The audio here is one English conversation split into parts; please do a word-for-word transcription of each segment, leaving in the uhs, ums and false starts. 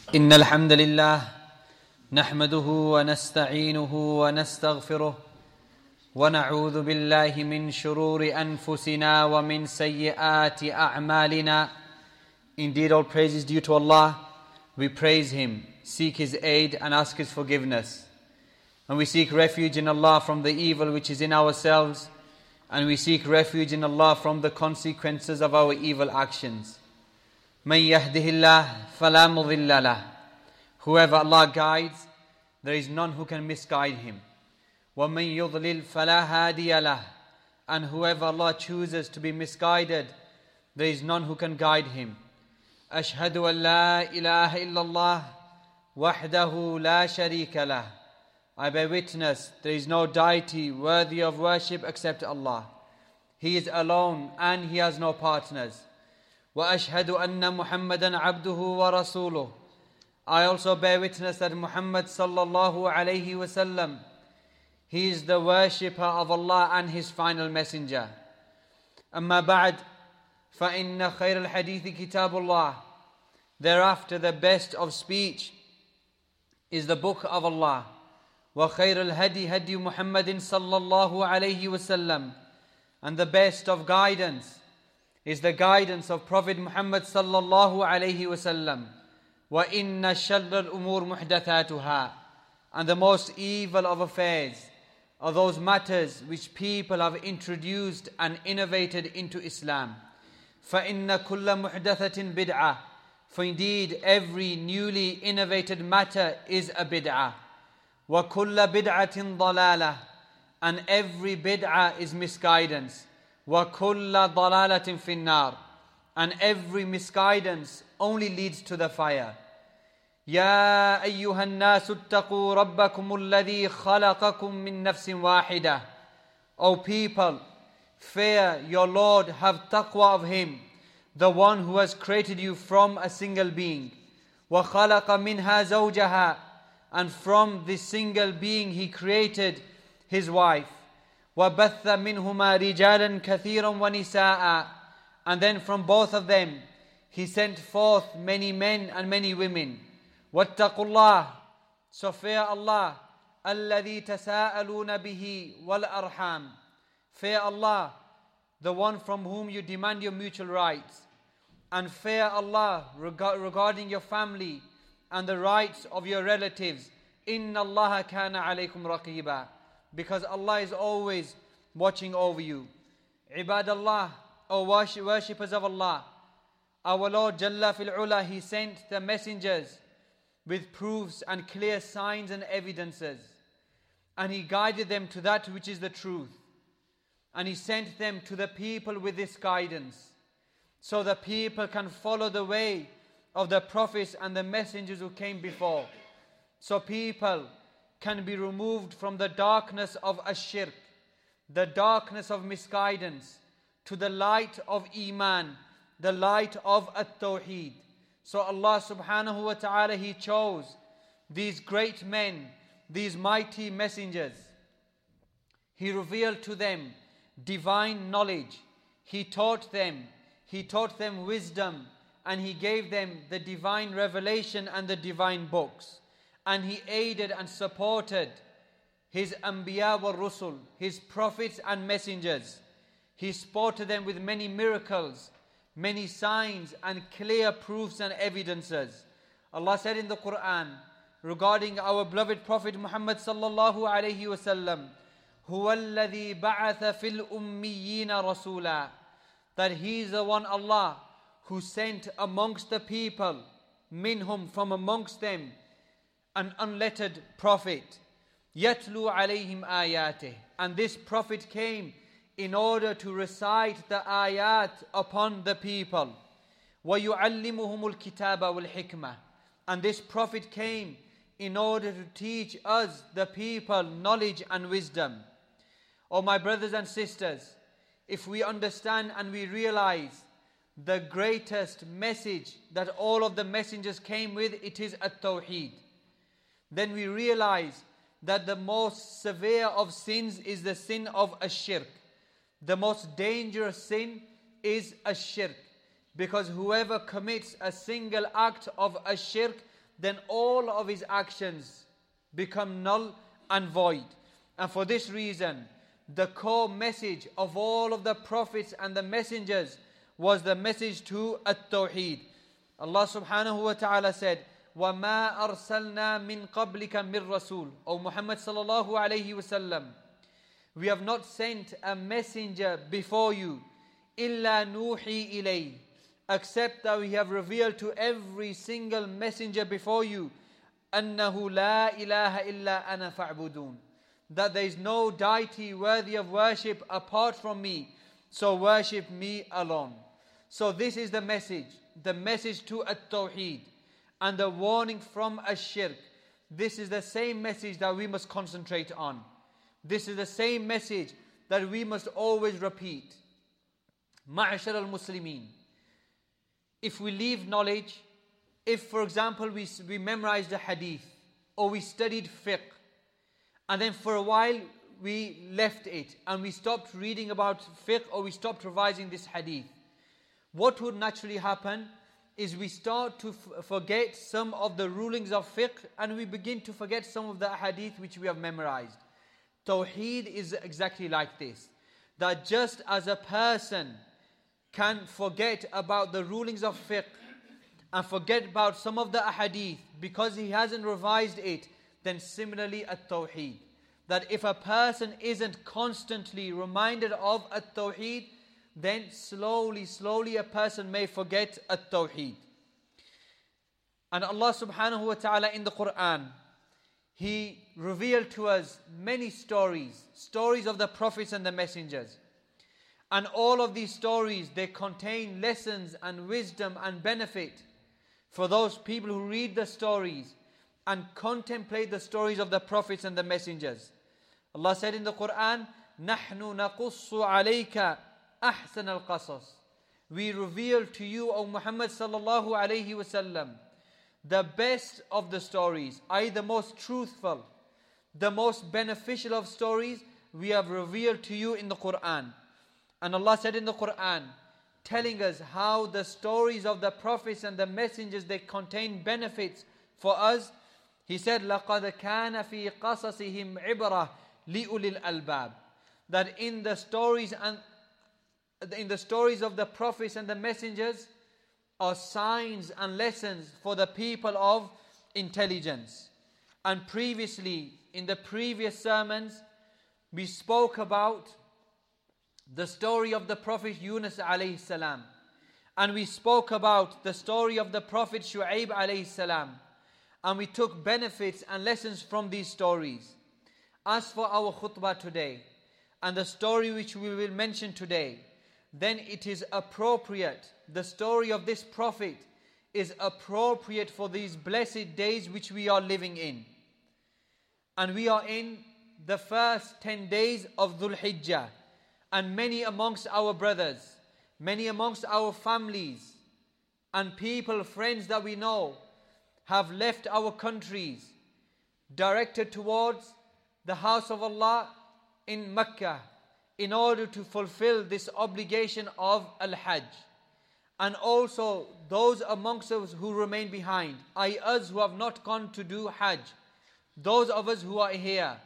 إن الحمد لله نحمده ونستعينه ونستغفره ونعوذ بالله من شرور أنفسنا ومن سيئات أعمالنا. Indeed, all praise is due to Allah. We praise Him, seek His aid and ask His forgiveness. And we seek refuge in Allah from the evil which is in ourselves, and we seek refuge in Allah from the consequences of our evil actions. مَنْ يَهْدِهِ اللَّهِ فَلَا مُضِلَّ لَهُ. Whoever Allah guides, there is none who can misguide him. وَمَنْ يُضْلِلْ فَلَا هَادِيَ لَهُ. And whoever Allah chooses to be misguided, there is none who can guide him. أشهد أن لا إله إلا الله وحده لا شريك له. I bear witness, there is no deity worthy of worship except Allah. He is alone and He has no partners. وأشهد أن محمدا عبده ورسوله. I also bear witness that Muhammad sallallahu alayhi wasallam, he is the worshipper of Allah and His final messenger. أما بعد فإن خير الحديث كتاب الله. Thereafter, the best of speech is the book of Allah. وخير الهدي هدي محمد صلى الله عليه وسلم. And the best of guidance is the guidance of Prophet Muhammad sallallahu alayhi wasallam. وَإِنَّ شَرَّ الْأُمُورِ مُحْدَثَاتُهَا. And the most evil of affairs are those matters which people have introduced and innovated into Islam. فَإِنَّ كُلَّ مُحْدَثَةٍ بِدْعَةٍ. For indeed every newly innovated matter is a bid'ah. وَكُلَّ بِدْعَةٍ ضَلَالَةٍ. And every bid'ah is misguidance. وَكُلَّ ضَلَالَةٍ فِي النَّارِ. And every misguidance only leads to the fire. يَا أَيُّهَا النَّاسُ اتَّقُوا رَبَّكُمُ الَّذِي خَلَقَكُم مِّن نَفْسٍ وَاحِدَةٍ. O people, fear your Lord, have taqwa of Him, the one who has created you from a single being. وَخَلَقَ مِنْهَا زَوْجَهَا. And from this single being He created his wife. وَبَثَّ مِنْهُمَا رِجَالًا كَثِيرًا وَنِسَاءً. And then from both of them He sent forth many men and many women. وَاتَّقُوا اللَّهِ. So fear Allah. الَّذِي تَسَاءَلُونَ بِهِ وَالْأَرْحَامِ. Fear Allah, the one from whom you demand your mutual rights. And fear Allah reg- regarding your family and the rights of your relatives. إِنَّ اللَّهَ كَانَ عَلَيْكُمْ رَقِيبًا. Because Allah is always watching over you. عباد Allah, O worshippers of Allah, our Lord Jalla fil Ula, He sent the messengers with proofs and clear signs and evidences. And He guided them to that which is the truth. And He sent them to the people with this guidance, so the people can follow the way of the prophets and the messengers who came before. So people can be removed from the darkness of ash-shirk, the darkness of misguidance, to the light of Iman, the light of at-Tawheed. So Allah subhanahu wa ta'ala, He chose these great men, these mighty messengers. He revealed to them divine knowledge. He taught them, He taught them wisdom, and He gave them the divine revelation and the divine books. And He aided and supported His Anbiya wa Rusul, His prophets and messengers. He supported them with many miracles, many signs and clear proofs and evidences. Allah said in the Quran regarding our beloved Prophet Muhammad sallallahu alayhi wasallam, هُوَ الَّذِي بَعَثَ فِي الْأُمِّيِّينَ رَسُولًا. That He is the one Allah who sent amongst the people, minhum, from amongst them, an unlettered prophet. يَتْلُو عَلَيْهِمْ آيَاتِهِ. And this prophet came in order to recite the ayat upon the people. وَيُعَلِّمُهُمُ الْكِتَابَ وَالْحِكْمَةِ. And this prophet came in order to teach us, the people, knowledge and wisdom. Oh my brothers and sisters, if we understand and we realize the greatest message that all of the messengers came with, it is at-Tawheed, then we realize that the most severe of sins is the sin of ash-shirk. The most dangerous sin is ash-shirk, because whoever commits a single act of ash-shirk, then all of his actions become null and void. And for this reason, the core message of all of the prophets and the messengers was the message to At-Tawheed. Allah subhanahu wa ta'ala said, وَمَا أَرْسَلْنَا مِن قَبْلِكَ مِن رَسُولٍ. O Muhammad sallallahu alayhi wa sallam, we have not sent a messenger before you, إِلَّا نُوحِي إِلَيْهِ, except that we have revealed to every single messenger before you, أَنَّهُ لَا إِلَهَ إِلَّا أَنَا فَاعْبُدُونَ, that there is no deity worthy of worship apart from me, so worship me alone. So this is the message, the message to At-Tawheed, and the warning from Ash-Shirk. This is the same message that we must concentrate on. This is the same message that we must always repeat. Ma'ashar al-Muslimin, if we leave knowledge, if for example we, we memorized the hadith, or we studied fiqh, and then for a while we left it, and we stopped reading about fiqh, or we stopped revising this hadith, what would naturally happen is we start to f- forget some of the rulings of fiqh, and we begin to forget some of the hadith which we have memorized. Tawheed is exactly like this. That just as a person can forget about the rulings of fiqh and forget about some of the hadith because he hasn't revised it, then similarly at-Tawheed. That if a person isn't constantly reminded of at-Tawheed, then slowly, slowly a person may forget at-Tawheed. And Allah subhanahu wa ta'ala in the Quran, He revealed to us many stories, stories of the prophets and the messengers. And all of these stories, they contain lessons and wisdom and benefit for those people who read the stories and contemplate the stories of the prophets and the messengers. Allah said in the Quran, نَحْنُ نَقُصُّ عَلَيْكَ أَحْسَنَ الْقَصَصِ. We reveal to you, O Muhammad sallallahu alayhi wa sallam, the best of the stories, that is the most truthful, the most beneficial of stories we have revealed to you in the Quran. And Allah said in the Quran, telling us how the stories of the prophets and the messengers, they contain benefits for us. He said, لَقَدْ كَانَ فِي قَصَصِهِمْ عِبْرَةٌ لِأُولِي الْأَلْبَابِ. That in the stories and in the stories of the prophets and the messengers are signs and lessons for the people of intelligence. And previously, in the previous sermons, we spoke about the story of the Prophet Yunus alayhi salam. And we spoke about the story of the Prophet Shu'aib alayhi salam. And we took benefits and lessons from these stories. As for our khutbah today, and the story which we will mention today, then it is appropriate, the story of this Prophet is appropriate for these blessed days which we are living in. And we are in the first ten days of Dhul Hijjah. And many amongst our brothers, many amongst our families, and people, friends that we know, have left our countries, directed towards the house of Allah in Mecca, in order to fulfill this obligation of Al-Hajj. And also those amongst us who remain behind, that is us who have not gone to do Hajj, those of us who are here.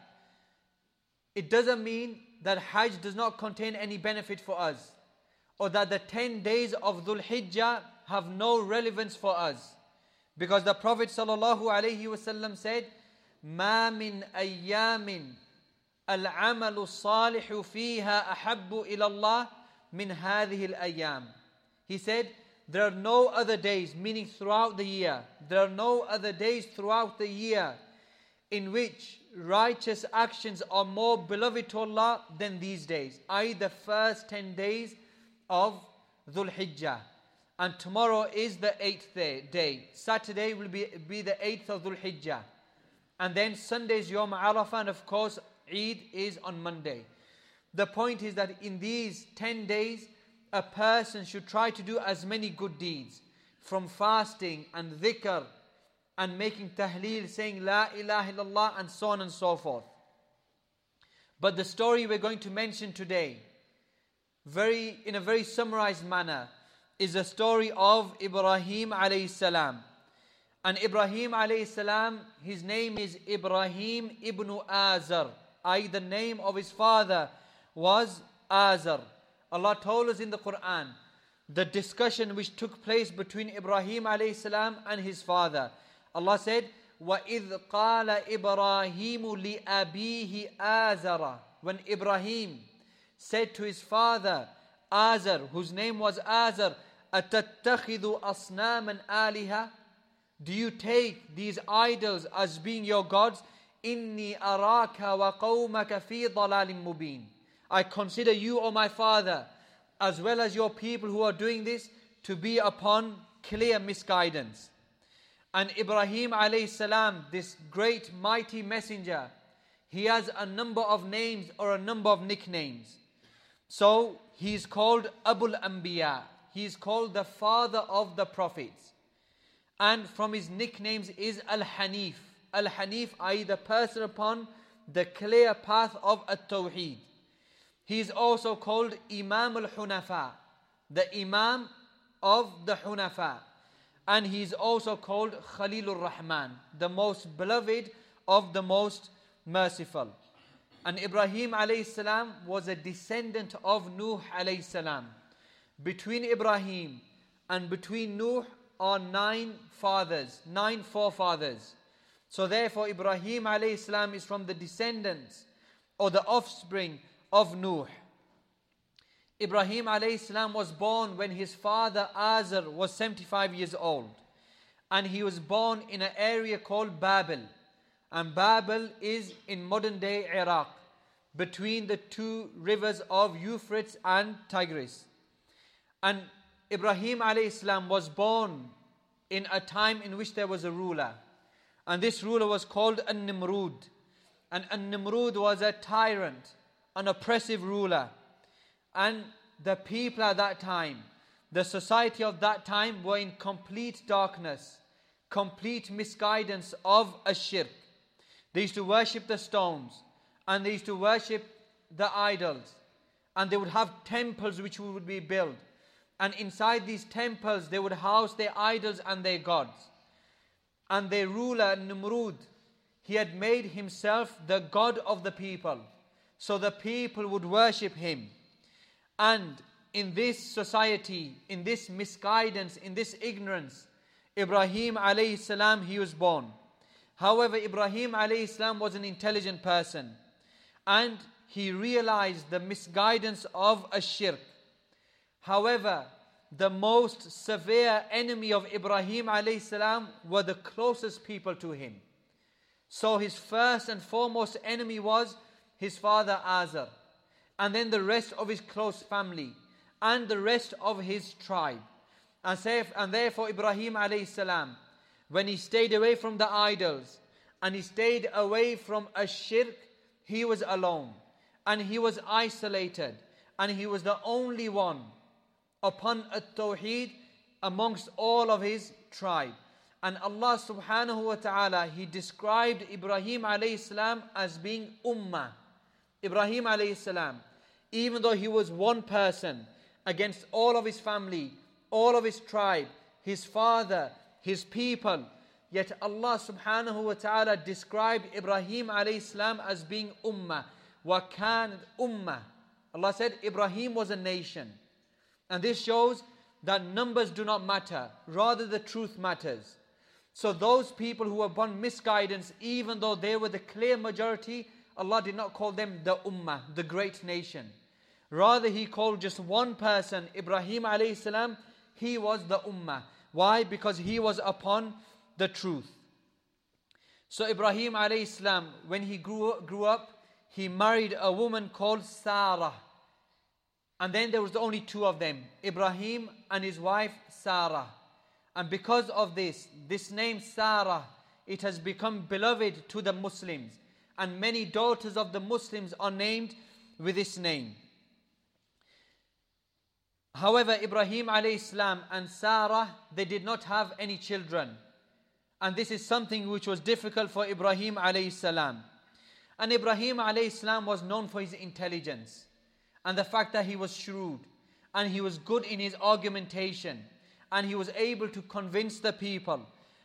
It doesn't mean that Hajj does not contain any benefit for us, or that the ten days of Dhul Hijjah have no relevance for us. Because the Prophet sallallahu alaihi wasallam said, مَا مِنْ أَيَّامٍ الْعَمَلُ الصَّالِحُ فِيهَا أَحَبُّ إِلَى اللَّهِ مِنْ هَذِهِ الْأَيَّامِ. He said, there are no other days, meaning throughout the year, there are no other days throughout the year in which righteous actions are more beloved to Allah than these days, that is the first ten days of Dhul Hijjah. And tomorrow is the eighth day. day. Saturday will be, be the eighth of Dhul Hijjah. And then Sunday is Yawm Arafah, and of course Eid is on Monday. The point is that in these ten days, a person should try to do as many good deeds, from fasting and dhikr, and making tahleel, saying La ilaha illallah, and so on and so forth. But the story we're going to mention today, very in a very summarized manner, is the story of Ibrahim alayhi salam. And Ibrahim alayhi salam, his name is Ibrahim ibn Azar, that is the name of his father was Azar. Allah told us in the Quran the discussion which took place between Ibrahim alayhi salam and his father. Allah said, وَإِذْ قَالَ إِبْرَاهِيمُ لِأَبِيهِ آزَرَ. When Ibrahim said to his father Azar, whose name was Azar, أَتَتَّخِذُ أَصْنَامًا آلِهَةً. Do you take these idols as being your gods? إِنِّي أَرَاكَ وَقَوْمَكَ فِي ضَلَالٍ مُبِينٍ. I consider you, O my father, as well as your people who are doing this, to be upon clear misguidance. And Ibrahim alayhi salam, this great mighty messenger, he has a number of names or a number of nicknames. So he is called Abul Anbiya. He is called the father of the prophets. And from his nicknames is Al-Hanif. Al-Hanif, that is the person upon the clear path of At-Tawheed. He is also called Imam al-Hunafa, the Imam of the Hunafa. And he is also called Khalilur Rahman, the most beloved of the most merciful. And Ibrahim alayhi salam was a descendant of Nuh alayhi salam. Between Ibrahim and between Nuh are nine fathers, nine forefathers. So therefore Ibrahim alayhi salam is from the descendants or the offspring of Nuh. Ibrahim alayhi salam was born when his father Azar was seventy-five years old. And he was born in an area called Babel. And Babel is in modern day Iraq, between the two rivers of Euphrates and Tigris. And Ibrahim alayhi salam was born in a time in which there was a ruler. And this ruler was called An-Nimrud. And An-Nimrud was a tyrant, an oppressive ruler. And the people at that time, the society of that time, were in complete darkness, complete misguidance of Ashirk. They used to worship the stones, and they used to worship the idols. And they would have temples which would be built. And inside these temples they would house their idols and their gods. And their ruler, Nimrud, he had made himself the god of the people. So the people would worship him. And in this society, in this misguidance, in this ignorance, Ibrahim alayhi salam, he was born. However, Ibrahim alayhi salam was an intelligent person. And he realized the misguidance of Ashirk. However, the most severe enemy of Ibrahim alayhi salam were the closest people to him. So his first and foremost enemy was his father Azar. And then the rest of his close family. And the rest of his tribe. And, and therefore Ibrahim alayhi salam, when he stayed away from the idols, and he stayed away from Ashirk, he was alone. And he was isolated. And he was the only one upon At-Tawheed amongst all of his tribe. And Allah subhanahu wa ta'ala, He described Ibrahim alayhi salam as being ummah. Ibrahim alayhi salam, even though he was one person against all of his family, all of his tribe, his father, his people, yet Allah subhanahu wa ta'ala described Ibrahim alayhi salam as being ummah. Wa kanat ummah. Allah said Ibrahim was a nation. And this shows that numbers do not matter, rather the truth matters. So those people who were upon misguidance, even though they were the clear majority, Allah did not call them the ummah, the great nation. Rather He called just one person, Ibrahim alayhi salam, he was the ummah. Why? Because he was upon the truth. So Ibrahim alayhi salam, when he grew, grew up, he married a woman called Sarah. And then there was only two of them, Ibrahim and his wife Sarah. And because of this, this name Sarah, it has become beloved to the Muslims. And many daughters of the Muslims are named with this name. However, Ibrahim alayhi salam and Sarah, they did not have any children. And this is something which was difficult for Ibrahim alayhi salam. And Ibrahim alayhi salam was known for his intelligence. And the fact that he was shrewd. And he was good in his argumentation. And he was able to convince the people.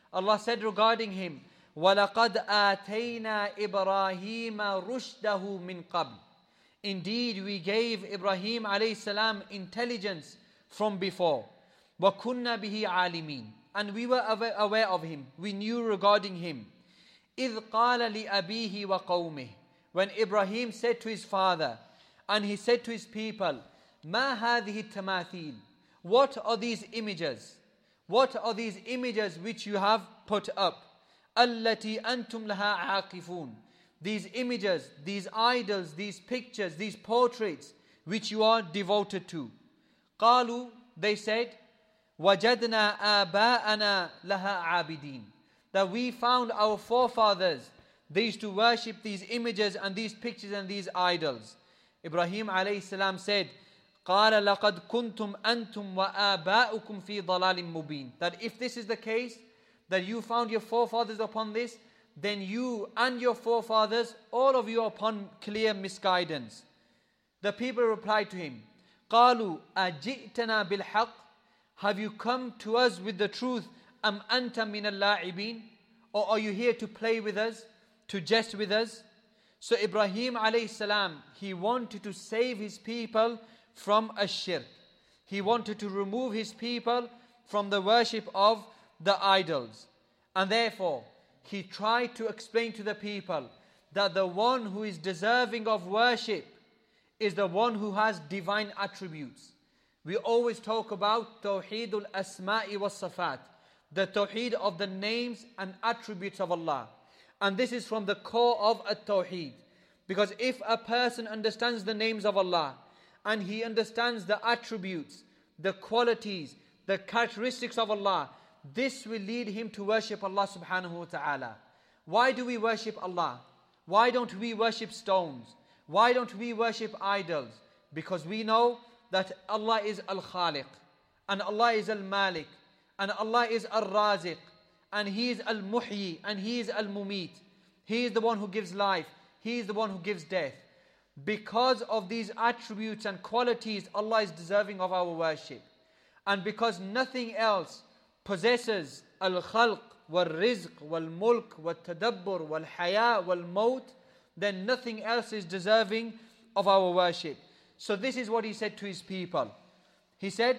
Allah said regarding him, وَلَقَدْ آتَيْنَا إِبْرَاهِيمَ رُشْدَهُ مِنْ قَبْلِ. Indeed, we gave Ibrahim alayhi salam intelligence from before. وَكُنَّا بِهِ عَالِمِينَ. And we were aware of him. We knew regarding him. إِذْ قَالَ لِأَبِيهِ وَقَوْمِهِ. When Ibrahim said to his father, and he said to his people, مَا هَذِهِ التَّمَاثِيلِ. What are these images? What are these images which you have put up? الَّتِي أَنْتُمْ لَهَا عَاقِفُونَ. These images, these idols, these pictures, these portraits which you are devoted to. قالوا, they said, وَجَدْنَا آبَاءَنَا لَهَا عَابِدِينَ. That we found our forefathers, they used to worship these images and these pictures and these idols. Ibrahim alayhi salam said, قَالَ لَقَدْ كُنْتُمْ أَنْتُمْ وَآبَاؤُكُمْ فِي ضَلَالٍ مُبِينٍ. That if this is the case, that you found your forefathers upon this, then you and your forefathers, all of you are upon clear misguidance. The people replied to him, قَالُوا أَجِئْتَنَا بِالْحَقِّ. Have you come to us with the truth? أَمْ أَنْتَ مِنَ اللَّاعِبِينَ. Or are you here to play with us, to jest with us? So Ibrahim alayhi salam, he wanted to save his people from a shirk. He wanted to remove his people from the worship of the idols. And therefore, he tried to explain to the people that the one who is deserving of worship is the one who has divine attributes. We always talk about Tawheedul Asma'i was Safat, the Tawheed of the names and attributes of Allah. And this is from the core of At-Tawheed. Because if a person understands the names of Allah, and he understands the attributes, the qualities, the characteristics of Allah, this will lead him to worship Allah subhanahu wa ta'ala. Why do we worship Allah? Why don't we worship stones? Why don't we worship idols? Because we know that Allah is Al-Khaliq, and Allah is Al-Malik, and Allah is Al-Raziq, and He is Al-Muhyi, and He is Al-Mumit. He is the one who gives life. He is the one who gives death. Because of these attributes and qualities, Allah is deserving of our worship. And because nothing else possesses al-khalq, wal-rizq, wal-mulk, wal-tadabbur, wal-haya, wal-maut, then nothing else is deserving of our worship. So this is what he said to his people. He said,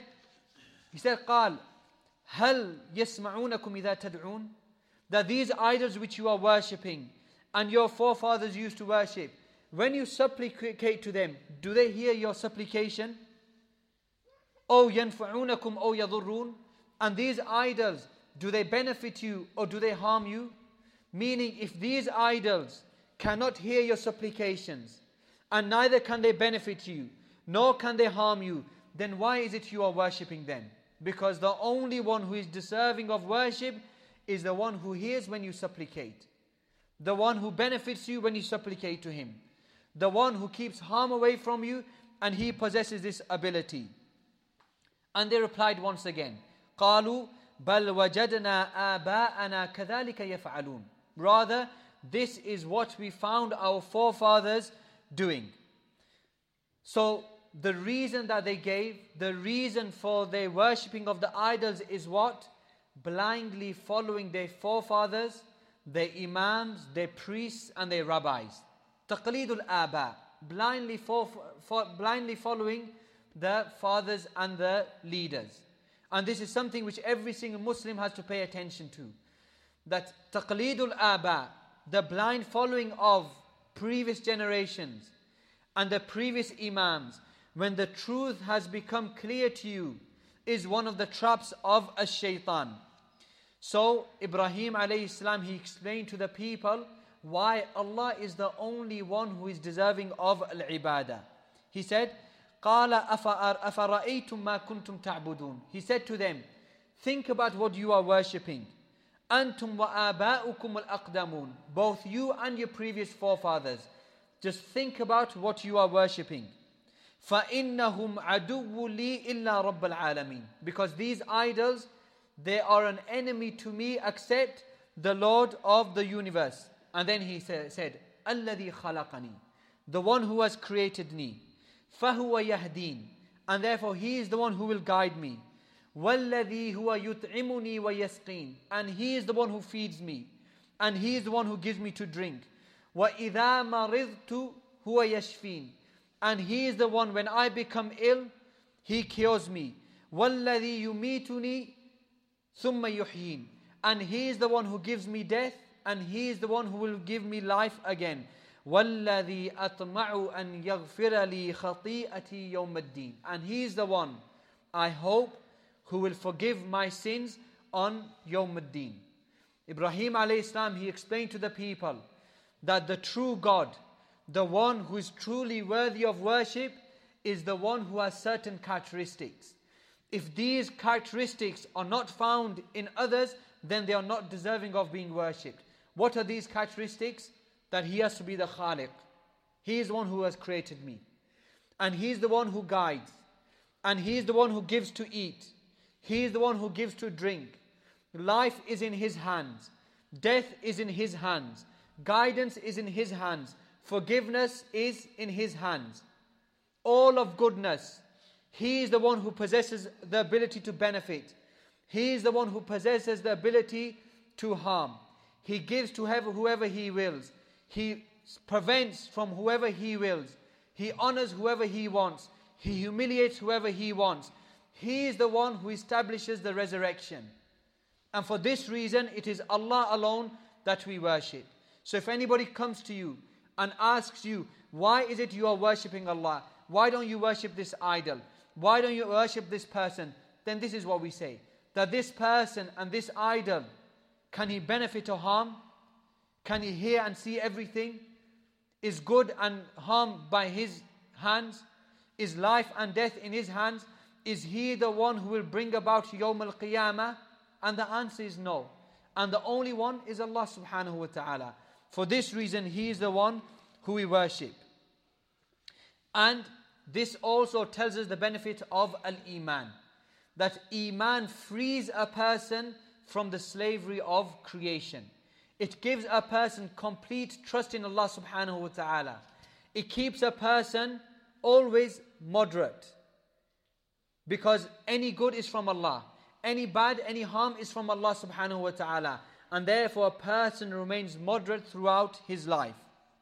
he said, قال, هل يسمعونكم إذا تدعون? That these idols which you are worshipping and your forefathers used to worship, when you supplicate to them, do they hear your supplication? أو ينفعونكم أو يضرون? And these idols, do they benefit you or do they harm you? Meaning, if these idols cannot hear your supplications, and neither can they benefit you, nor can they harm you, then why is it you are worshipping them? Because the only one who is deserving of worship is the one who hears when you supplicate, the one who benefits you when you supplicate to him, the one who keeps harm away from you, and he possesses this ability. And they replied once again, قالوا بل وجدنا آباءنا كذلك يفعلون. Rather, this is what we found our forefathers doing. So the reason that they gave, the reason for their worshipping of the idols is what? Blindly following their forefathers, their imams, their priests and their rabbis. Taqleedul aba, blindly, for, for, blindly following the fathers and the leaders. And this is something which every single Muslim has to pay attention to. That taqleedul aba, the blind following of previous generations and the previous imams, when the truth has become clear to you, is one of the traps of a shaitan. So Ibrahim alayhi salam, he explained to the people why Allah is the only one who is deserving of al-ibadah. He said, قَالَ أَفَرَأَيْتُمْ مَا كُنْتُمْ تَعْبُدُونَ. He said to them, think about what you are worshipping. أَنْتُمْ وَآبَاؤُكُمُ الْأَقْدَمُونَ. Both you and your previous forefathers. Just think about what you are worshipping. فَإِنَّهُمْ عَدُوٌّ لِي إِلَّا رَبَّ الْعَالَمِينَ. Because these idols, they are an enemy to me except the Lord of the universe. And then he said, الَّذِي خَلَقَنِي. The one who has created me. فَهُوَ يَهْدِينَ. And therefore he is the one who will guide me. وَالَّذِي هُوَ يُطْعِمُنِي وَيَسْقِينَ. And He is the one who feeds me. And He is the one who gives me to drink. وَإِذَا مَرِضْتُ هُوَ يَشْفِينَ. And He is the one, when I become ill, He cures me. وَالَّذِي يُمِيتُنِي ثُمَّ يُحْيِينَ. And He is the one who gives me death, and He is the one who will give me life again. وَالَّذِي أَطْمَعُ أَنْ يَغْفِرَ لِي خَطِيئَتِي يَوْمَ الدِّينِ. And He is the one, I hope, who will forgive my sins on Yawm ad-Din. Ibrahim alayhi salam, he explained to the people that the true God, the one who is truly worthy of worship, is the one who has certain characteristics. If these characteristics are not found in others, then they are not deserving of being worshipped. What are these characteristics? That He has to be the Khaliq. He is the one who has created me. And He is the one who guides. And He is the one who gives to eat. He is the one who gives to drink. Life is in His hands. Death is in His hands. Guidance is in His hands. Forgiveness is in His hands. All of goodness. He is the one who possesses the ability to benefit. He is the one who possesses the ability to harm. He gives to whoever He wills. He prevents from whoever He wills. He honors whoever He wants. He humiliates whoever He wants. He is the one who establishes the resurrection. And for this reason, it is Allah alone that we worship. So if anybody comes to you and asks you, why is it you are worshipping Allah? Why don't you worship this idol? Why don't you worship this person? Then this is what we say. That this person and this idol, can he benefit or harm? Can he hear and see everything? Is good and harm by His hands? Is life and death in His hands? Is He the one who will bring about Yawm al-Qiyamah? And the answer is no. And the only one is Allah subhanahu wa ta'ala. For this reason, He is the one who we worship. And this also tells us the benefit of al-Iman. That Iman frees a person from the slavery of creation. It gives a person complete trust in Allah subhanahu wa ta'ala. It keeps a person always moderate. Because any good is from Allah. Any bad, any harm is from Allah subhanahu wa ta'ala. And therefore a person remains moderate throughout his life.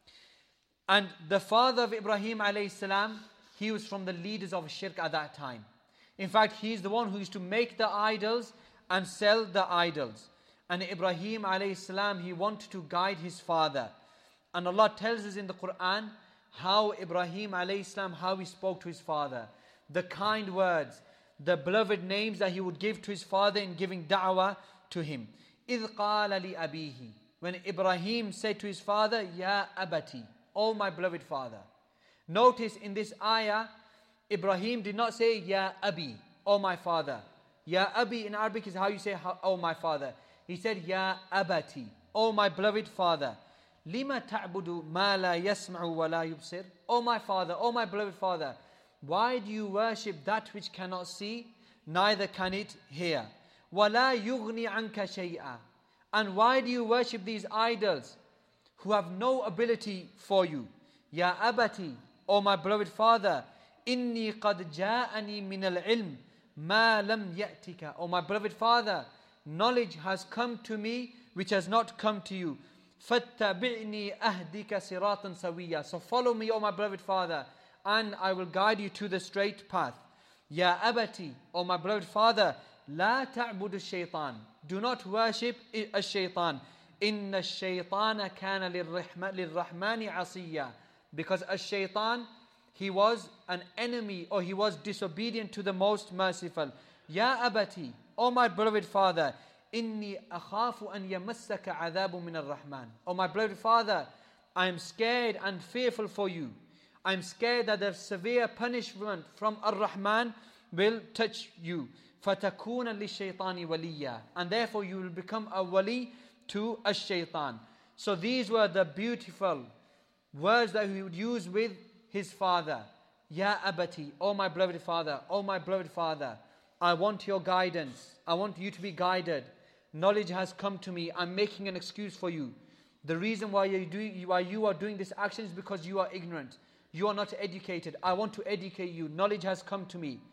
And the father of Ibrahim alayhi salam, he was from the leaders of shirk at that time. In fact, he is the one who used to make the idols and sell the idols. And Ibrahim alayhi salam, he wanted to guide his father. And Allah tells us in the Quran how Ibrahim alayhi salam, how he spoke to his father. The kind words, the beloved names that he would give to his father in giving da'wah to him. إِذْ قَالَ لِأَبِيهِ. When Ibrahim said to his father, Ya abati, O my beloved father. Notice in this ayah, Ibrahim did not say, Ya abi, O my father. Ya abi in Arabic is how you say, O my father. He said, Ya abati, O my beloved father. Lima ta'budu ma la yasma'u wa la yubsir. O my father, O my beloved father. Why do you worship that which cannot see, neither can it hear? وَلَا يُغْنِي عَنْكَ شَيْئًا. And why do you worship these idols who have no ability for you? Ya abati, O my beloved father, inni qad ja'ani min al-ilm ma lam ya'tika. O my beloved father, knowledge has come to me which has not come to you. فَاتَّبِعْنِي أَهْدِكَ صِرَاطًا سَوِيًّا. So follow me, O my beloved father, and I will guide you to the straight path. Ya abati, O my beloved father, la ta'budu shaytan. Do not worship a shaytan. Inna shaytana kana lirrahmani asiya. Because a shaytan, he was an enemy, or he was disobedient to the most merciful. Ya abati, O my beloved father, inni akhafu an yamassaka adhabu min ar-Rahman. O my beloved father, I am scared and fearful for you. I am scared that the severe punishment from Ar-Rahman will touch you. فَتَكُونَ لِلشَّيْطَانِ وَلِيًّا. And therefore you will become a wali to a shaitan. So these were the beautiful words that he would use with his father. Ya abati, O my beloved father, O my beloved father, I want your guidance. I want you to be guided. Knowledge has come to me. I'm making an excuse for you. The reason why you, do, why you are doing this action is because you are ignorant. You are not educated. I want to educate you. Knowledge has come to me.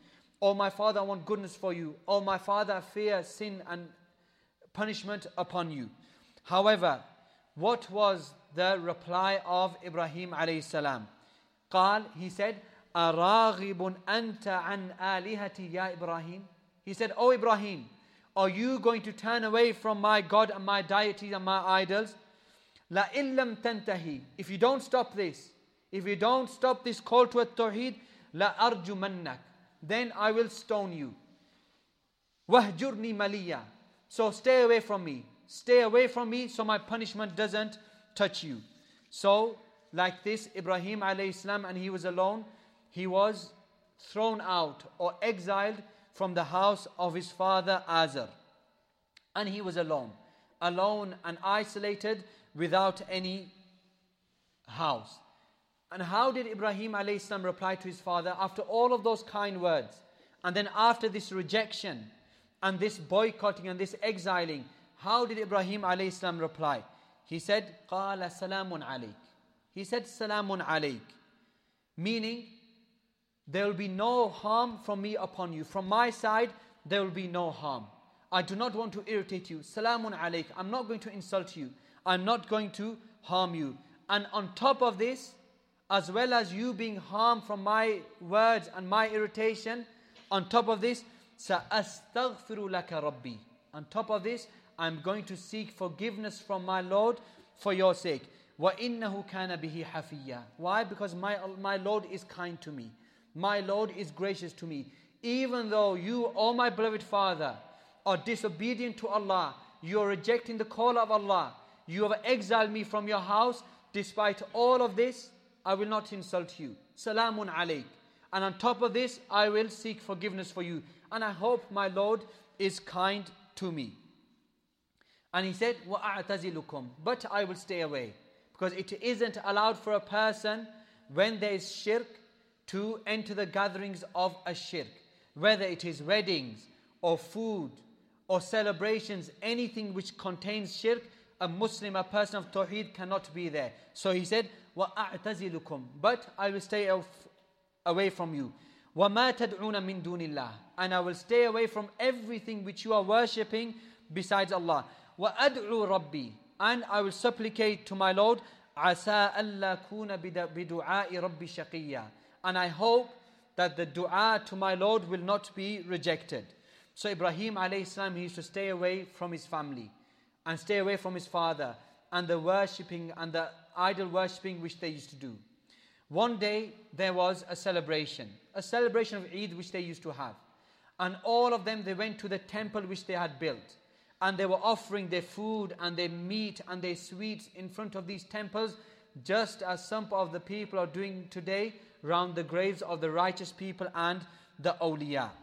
Oh my father, I want goodness for you. Oh my father, I fear sin and punishment upon you. However, what was the reply of Ibrahim alayhi salam? قال, he said, أراغب أنت عن آلهتي يا إبراهيم. He said, Oh Ibrahim, are you going to turn away from my God and my deities and my idols? لَإِن لَمْ تَنْتَهِ. If you don't stop this, if you don't stop this call to at-tawheed, لَأَرْجُمَنَّكَ. Then I will stone you. وَهْجُرْنِي مَلِيًّا. So stay away from me. Stay away from me so my punishment doesn't touch you. So, like this, Ibrahim alayhi salam, and he was alone, he was thrown out or exiled from the house of his father Azar. And he was alone. Alone and isolated without any house. And how did Ibrahim alayhi salam reply to his father after all of those kind words? And then after this rejection and this boycotting and this exiling, how did Ibrahim alayhi salam reply? He said, قَالَ سَلَامٌ عَلَيْكَ. He said, Salamun alayk. Meaning, there will be no harm from me upon you. From my side, there will be no harm. I do not want to irritate you. Salamun alayk. I'm not going to insult you. I'm not going to harm you. And on top of this, as well as you being harmed from my words and my irritation, on top of this, سَأَسْتَغْفِرُ لَكَ رَبِّي. On top of this, I'm going to seek forgiveness from my Lord for your sake. وَإِنَّهُ كَانَ بِهِ حَفِيًّا. Why? Because my, my Lord is kind to me. My Lord is gracious to me. Even though you, oh my beloved Father, are disobedient to Allah, you are rejecting the call of Allah, you have exiled me from your house, despite all of this, I will not insult you. Salamun alayk. And on top of this, I will seek forgiveness for you. And I hope my Lord is kind to me. And he said, وَأَعْتَزِلُكُمْ. But I will stay away. Because it isn't allowed for a person, when there is shirk, to enter the gatherings of a shirk. Whether it is weddings, or food, or celebrations, anything which contains shirk, a Muslim, a person of Tawheed cannot be there. So he said, وَأَعْتَزِلُكُمْ. But I will stay away from you. وَمَا تَدْعُونَ مِن دُونِ اللَّهِ. And I will stay away from everything which you are worshipping besides Allah. وَأَدْعُوا رَبِّي. And I will supplicate to my Lord, عَسَىٰ أَلَّا كُونَ بِدُعَاءِ رَبِّ شَقِيًّا. And I hope that the dua to my Lord will not be rejected. So Ibrahim alayhi salam, he used to stay away from his family and stay away from his father and the worshipping and the idol worshipping which they used to do. One day there was a celebration, a celebration of Eid which they used to have. And all of them, they went to the temple which they had built. And they were offering their food and their meat and their sweets in front of these temples, just as some of the people are doing today around the graves of the righteous people and the awliya.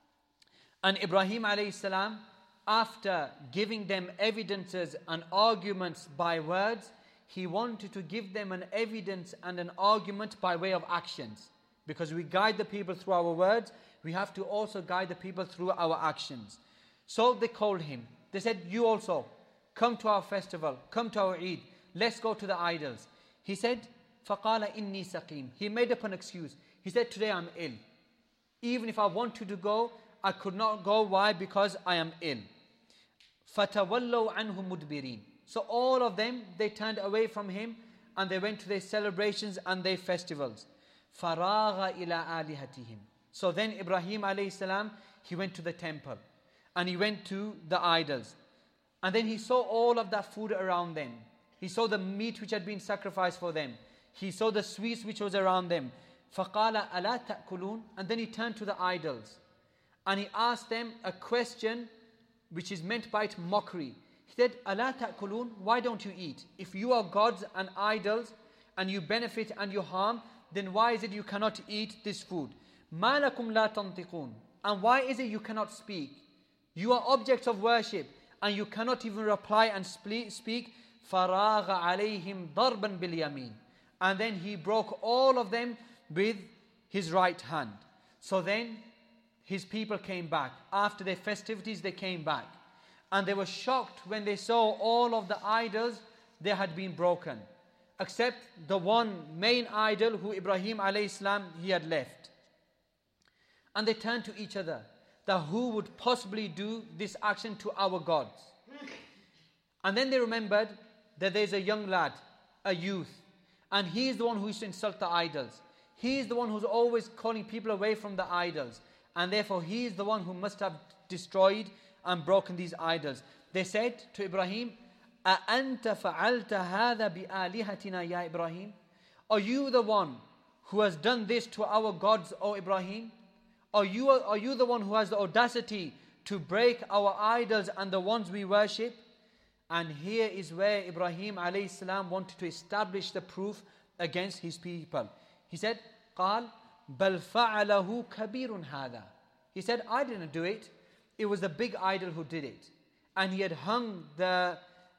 And Ibrahim alayhi salam, after giving them evidences and arguments by words, he wanted to give them an evidence and an argument by way of actions. Because we guide the people through our words, we have to also guide the people through our actions. So they called him. They said, you also, come to our festival, come to our Eid, let's go to the idols. He said, فَقَالَ إِنِّي سَقِيمٌ. He made up an excuse. He said, today I'm ill. Even if I wanted to go, I could not go. Why? Because I am ill. فَتَوَلَّوْا عَنْهُ مُدْبِرِينَ. So all of them, they turned away from him and they went to their celebrations and their festivals. فَرَاغَ إِلَىٰ آلِهَتِهِمْ. So then Ibrahim alayhi salam, he went to the temple. And he went to the idols. And then he saw all of that food around them. He saw the meat which had been sacrificed for them. He saw the sweets which was around them. فَقَالَ أَلَا تَأْكُلُونَ. And then he turned to the idols. And he asked them a question which is meant by it mockery. He said, أَلَا تَأْكُلُونَ. Why don't you eat? If you are gods and idols and you benefit and you harm, then why is it you cannot eat this food? مَا لَكُمْ لَا تَنْطِقُونَ. And why is it you cannot speak? You are objects of worship and you cannot even reply and speak. فَرَاغَ عَلَيْهِمْ ضَرْبًا بِالْيَمِينَ. And then he broke all of them with his right hand. So then his people came back. After their festivities, they came back. And they were shocked when they saw all of the idols, they had been broken. Except the one main idol who Ibrahim alayhi salam, he had left. And they turned to each other, that who would possibly do this action to our gods? And then they remembered that there's a young lad, a youth, and he is the one who used to insult the idols. He is the one who's always calling people away from the idols. And therefore he is the one who must have destroyed and broken these idols. They said to Ibrahim, أَأَنْتَ فَعَلْتَ هَذَا بِآلِهَتِنَا يَا Ibrahim? Are you the one who has done this to our gods, O Ibrahim? Are you, are you the one who has the audacity to break our idols and the ones we worship? And here is where Ibrahim alayhi salam wanted to establish the proof against his people. He said, قال بل فعله كبير هذا. He said, I didn't do it. It was the big idol who did it. And he had hung the,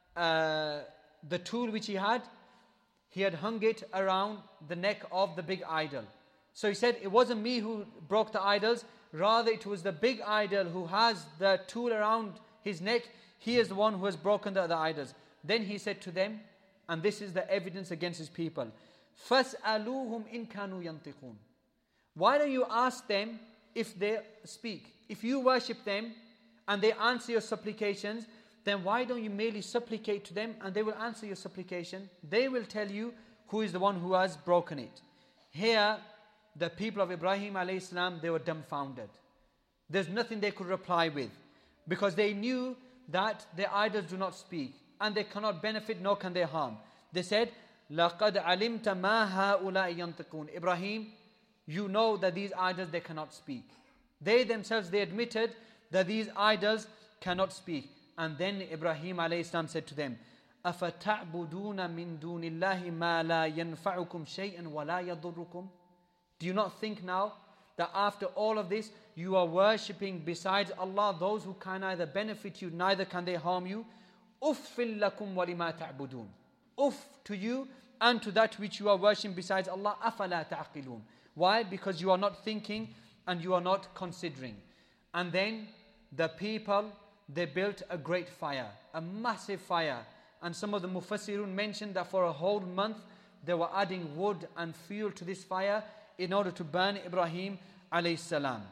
uh, the tool which he had, he had hung it around the neck of the big idol. So he said, it wasn't me who broke the idols, rather it was the big idol who has the tool around his neck. He is the one who has broken the other idols. Then he said to them, and this is the evidence against his people, فَاسْأَلُوهُمْ إِن كَانُوا يَنْطِقُونَ. Why don't you ask them if they speak? If you worship them and they answer your supplications, then why don't you merely supplicate to them and they will answer your supplication? They will tell you who is the one who has broken it. Here, the people of Ibrahim alayhi salam, they were dumbfounded. There's nothing they could reply with, because they knew that their idols do not speak and they cannot benefit nor can they harm. They said, لَقَدْ عَلِمْتَ مَا هَؤُلَاءِ يَنْطِقُونَ. Ibrahim, you know that these idols, they cannot speak. They themselves, they admitted that these idols cannot speak. And then Ibrahim alayhi salam said to them, أَفَتَعْبُدُونَ مِن دُونِ اللَّهِ مَا لَا يَنْفَعُكُمْ شَيْئًا وَلَا يَضُرُّكُمْ. Do you not think now that after all of this, you are worshipping besides Allah those who can neither benefit you, neither can they harm you? أُفٍّ لَكُمْ وَلِمَا تَعْبُدُونَ. Uff to you and to that which you are worshipping besides Allah. أَفَلَا تَعْقِلُونَ. Why? Because you are not thinking and you are not considering. And then the people, they built a great fire, a massive fire. And some of the Mufassirun mentioned that for a whole month they were adding wood and fuel to this fire in order to burn Ibrahim alayhi salam.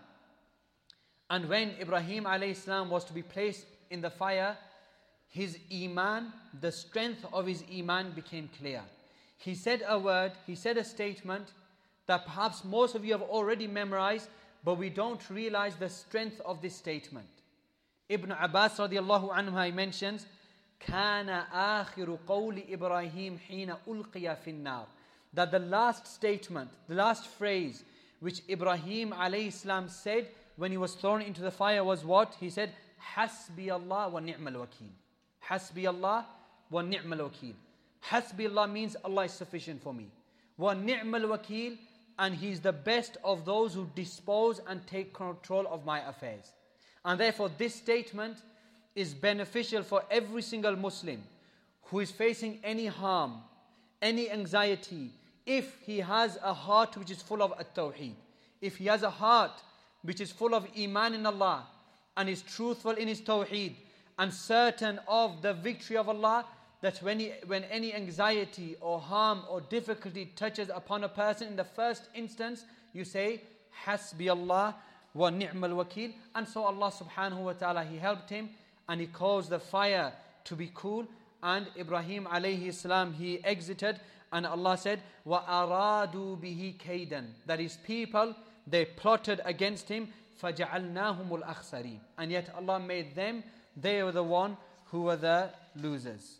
And when Ibrahim alayhi salam was to be placed in the fire, his iman, the strength of his iman became clear. He said a word, he said a statement that perhaps most of you have already memorized, but we don't realize the strength of this statement. Ibn Abbas radiallahu anhu, he mentions, كَانَ آخِرُ قَوْلِ إِبْرَاهِيمْ حِينَ أُلْقِيَ فِي النَّارِ. That the last statement, the last phrase which Ibrahim alayhi salam said when he was thrown into the fire was what? He said, حَسْبِيَ اللَّهُ وَنِعْمَ الْوَكِيلُ. حَسْبِيَ اللَّهُ وَنِعْمَ الْوَكِيلُ. Hasbi Allah means Allah is sufficient for me. وَنِعْمَ الْوَكِيلُ. And He is the best of those who dispose and take control of my affairs. And therefore this statement is beneficial for every single Muslim who is facing any harm, any anxiety, if he has a heart which is full of at-tawheed, if he has a heart which is full of iman in Allah and is truthful in his tawheed and certain of the victory of Allah, that when, he, when any anxiety or harm or difficulty touches upon a person, in the first instance you say, Hasbi Allah wa ni'mal wakil. And so Allah subhanahu wa ta'ala, He helped him and He caused the fire to be cool, and Ibrahim alayhi salam, he exited, and Allah said, وَأَرَادُوا بِهِ كَيْدًا. That his people, they plotted against him, فَجَعَلْنَاهُمُ الْأَخْسَرِينَ. And yet Allah made them, they were the one who were the losers.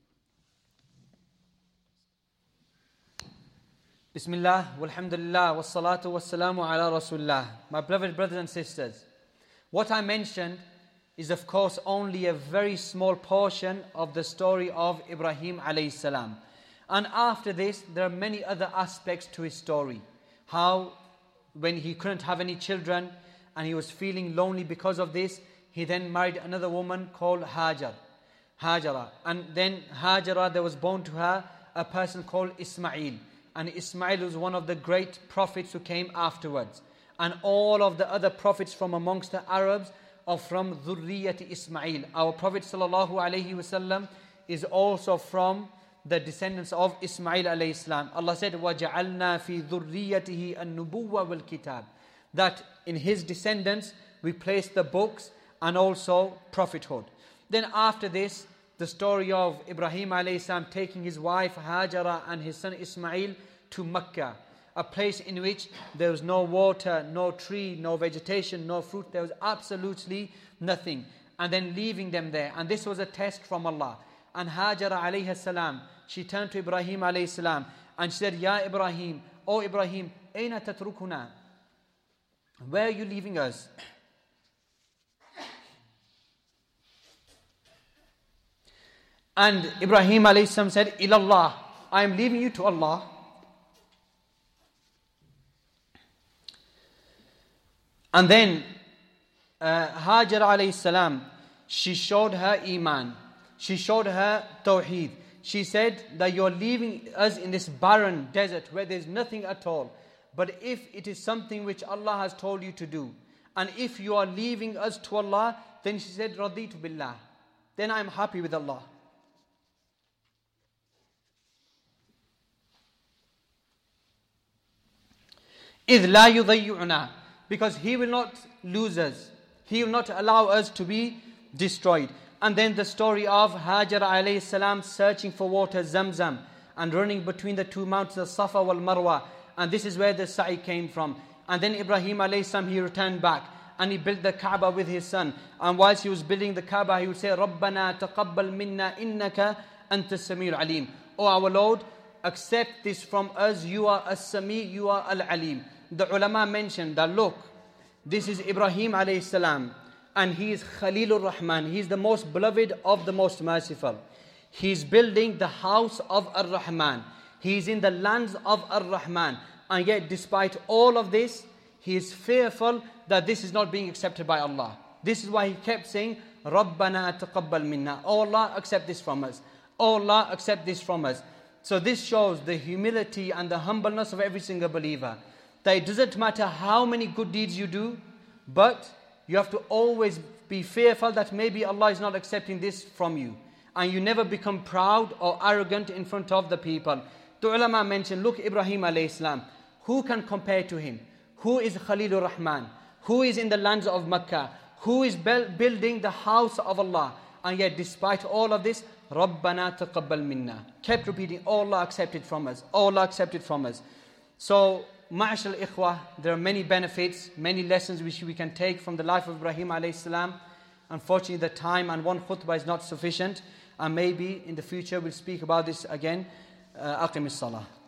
Bismillah, walhamdulillah, wassalatu wassalamu ala rasulullah. My beloved brothers and sisters, what I mentioned is of course only a very small portion of the story of Ibrahim alayhi salam. And after this, there are many other aspects to his story. How when he couldn't have any children and he was feeling lonely because of this, he then married another woman called Hajar, Hajara. And then Hajara, there was born to her a person called Ismail. And Ismail was one of the great prophets who came afterwards. And all of the other prophets from amongst the Arabs are from Dhurriyati Ismail. Our Prophet sallallahu alaihi wasallam is also from the descendants of Ismail alayhi salam. Allah said, وَجَعَلْنَا فِي ذُرِّيَّتِهِ النُّبُوَّةَ وَالْكِتَابِ. that in his descendants we place the books and also prophethood. Then after this, the story of Ibrahim alayhi salam taking his wife Hajara and his son Ismail to Mecca, a place in which there was no water, no tree, no vegetation, no fruit. There was absolutely nothing. And then leaving them there. And this was a test from Allah. And Hajara alayhi salam, she turned to Ibrahim alayhi salam and she said, Ya Ibrahim, O Ibrahim, Aina tatrukuna? Where are you leaving us? And Ibrahim alayhi salam said, Ilallah, I am leaving you to Allah. And then uh, Hajar alayhi salam, she showed her iman. She showed her tawheed. She said that you're leaving us in this barren desert where there's nothing at all. But if it is something which Allah has told you to do, and if you are leaving us to Allah, then she said, Raditu billah. Then I'm happy with Allah. إِذْ لَا يُضَيِّعُنَا, because He will not lose us. He will not allow us to be destroyed. And then the story of Hajar alayhi salam searching for water, Zamzam, and running between the two mountains of Safa wal Marwa. And this is where the sa'i came from. And then Ibrahim alayhi salam, he returned back and he built the Kaaba with his son. And whilst he was building the Kaaba, he would say, رَبَّنَا تَقَبَّلْ مِنَّا إِنَّكَ أَنْتَ السَّمِيعُ الْعَلِيمُ. O our Lord, accept this from us. You are as-Sami, you are al-Alim. The ulama mentioned that, look, this is Ibrahim alayhi salam, and he is Khalilur Rahman. He is the most beloved of the most merciful. He is building the house of Ar-Rahman. He is in the lands of Ar-Rahman. And yet, despite all of this, he is fearful that this is not being accepted by Allah. This is why he kept saying, Rabbana taqabbal minna. Oh Allah, accept this from us. Oh Allah, accept this from us. So this shows the humility and the humbleness of every single believer. That it doesn't matter how many good deeds you do, but you have to always be fearful that maybe Allah is not accepting this from you. And you never become proud or arrogant in front of the people. The ulama mentioned, look, Ibrahim alayhi salam, who can compare to him? Who is Khalilur Rahman? Who is in the lands of Mecca? Who is building the house of Allah? And yet despite all of this, Rabbana taqabbal minna. Kept repeating, oh Allah, accept it from us. Oh Allah, accept it from us. So, Ma'ashal Ikhwah, there are many benefits, many lessons which we can take from the life of Ibrahim alayhi salam. Unfortunately, the time and one khutbah is not sufficient. And maybe in the future we'll speak about this again. Aqim as-salah.